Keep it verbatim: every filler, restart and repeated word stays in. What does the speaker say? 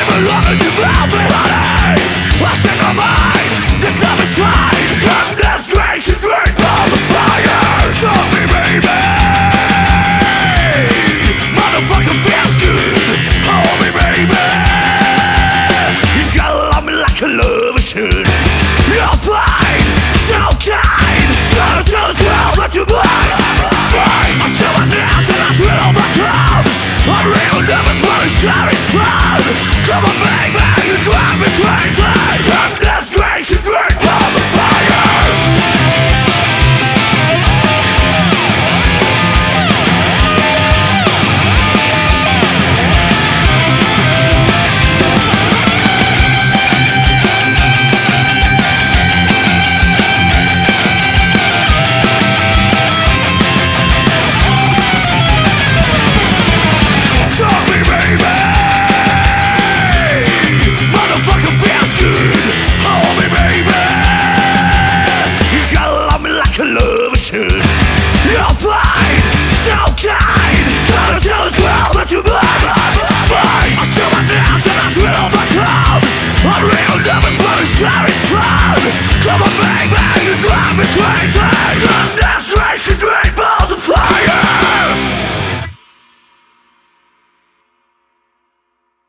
even loving you about me, honey. I take my mind, this love is fine. I'm disgrace, you drink all the fire. So be baby, motherfucking feels good. Hold me baby, you gotta love me like a lover should. You're fine, so kind. Trying to tell us well that you're mine. I tell my nails and I drill all my clothes. I'm real nervous but I'm sure it's fun. Come on baby, you drive me crazy.